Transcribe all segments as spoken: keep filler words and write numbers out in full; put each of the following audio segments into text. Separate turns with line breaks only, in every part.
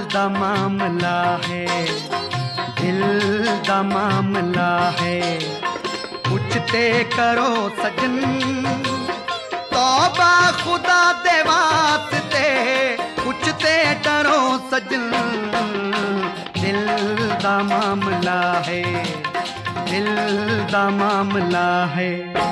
दा मामला है, दिल दा मामला है। पूछते करो सजन तौबा खुदा दे वास्ते, पूछते करो सजन दिल दा मामला है, दिल दा मामला है।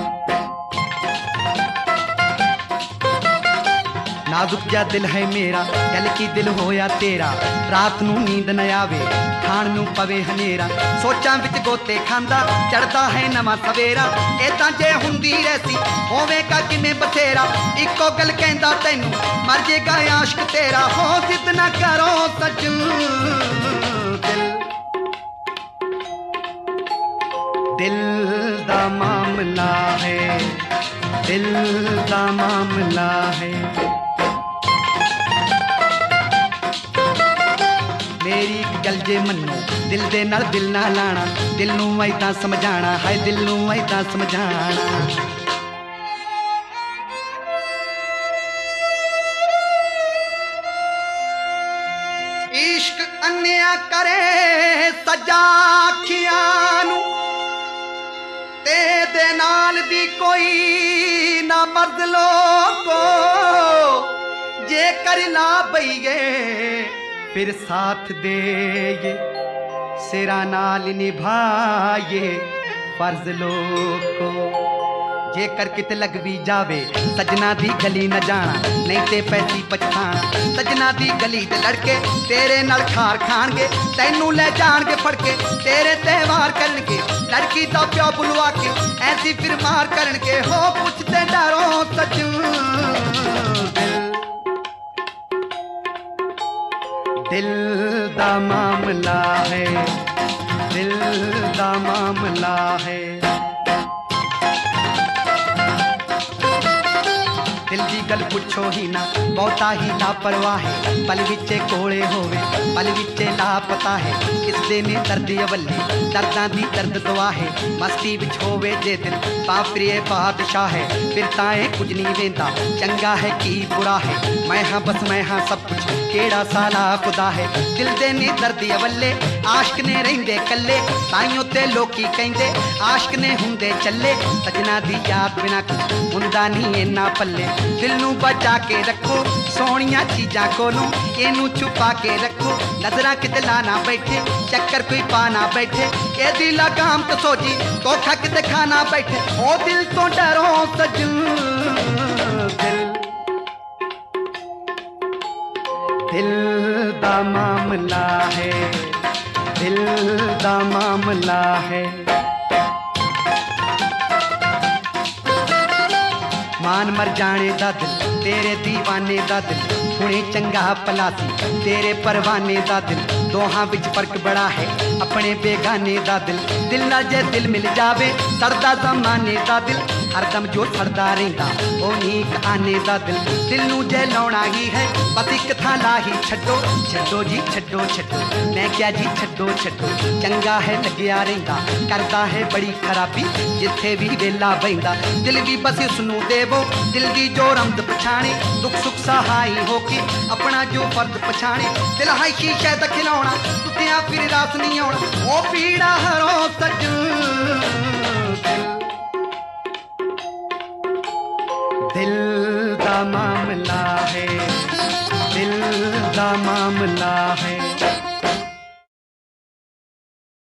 नाजुक जा दिल है मेरा, कल की दिल होया तेरा। रात नू नींद न आवे, खाण नू पवे हनेरा। सोचां विच गोते खांदा, चढ़दा है नवां सवेरा। इदां जे हुंदी रहसी होवेगा किवें बथेरा। इक्को गल कहंदा तैनू मर जेगा आशिक तेरा। हो जिद ना करो सजन दिल, दिल दा मामला है, दिल दा मामला है। मेरी एक गल जे मन्नो, दिल दे नाल दिल ना लाना। दिल नू ऐदां समझाना है, दिल नू ऐदां समझाना। इश्क अन्या करे सजा अखियां नू, ते दे नाल भी कोई ना मर्द लोगो। जे कर ला बईए फिर साथ दे ये, सिरा नाल निभाए फर्ज लोगो। जेकर किते लग भी जावे सजना दी गली न जाना, नहीं ते पैसी पछताना। सजना दी गली दे लड़के तेरे नाल खार खाणगे, तैनू ले जाणगे फड़के, तेरे ते वार करनगे। लड़की दा प्यो बुलवा के ऐसी फिर मार करनगे। हो पुछते डरो सजन दिल दा मामला है, दिल दा मामला है। दिल दी गल पुछो ही ना, बहुता ही लापरवाह है। पल विचे कोले होवे, पल विचे लापता है। किस दे में दर्द अवली, दर्दां दी दर्द दुआ है। मस्ती विच होवे जे दिल बापरिए बादशाह है। फिर ताए कुछ नहीं वेंदा, चंगा है कि बुरा है। मैं हाँ बस मैं हाँ सब कुछ, केड़ा साला खुदा है। दिल दे ने दर्द अवले, आशिक ने रहिंदे कल्ले। ताइयों ते लोकी कहिंदे आशिक ने हुंदे चले। सजना दी याद बिना कुछ हुंदा नहीं इन्ना पल्ले। दिल नू बचा के रखो सोहणियां चीजां कोलों, इनू छुपा के रखो। नजरां किते लाना बैठे, चक्कर कोई पाना बैठे। ए दिल लगाम तो सोची धोखा किते खाना बैठे। ओ दिल तो डरो सजन दिल, दिल दा मामला है, दिल दा मामला है। मान मर जाने दा दिल, तेरे दीवाने दा दिल। हुणे चंगा पलासी, तेरे परवाने दा दिल। दोहां विच फर्क बड़ा है, अपने बेगाने दा दिल। दिल नाल जे दिल मिल जावे, सड़दा जमाने दा दिल। हरदम जो सड़दा रहिंदा ओ नीक आने दा दिल। दिल नू जे लाउणा ही है, बस इक थां ला ही छड्डो। छड्डो जी छड्डो छड्डो, मैं क्या जी छड्डो छड्डो। चंगा है लग्या रहिंदा, करदा है बड़ी खराबी जिथे भी वेला बहिंदा। दिल भी बस उसनू देवो, दिल दी जो रमद पछाणे। दुख सुख सहाई होके अपना जो फर्ज पछाणे। दिल है शीशे दा खिलौना, टुटिया फिर रास नहीं आउणा। ओ पीड़ा हरो सजन दिल दा मामला है, दिल दा मामला है।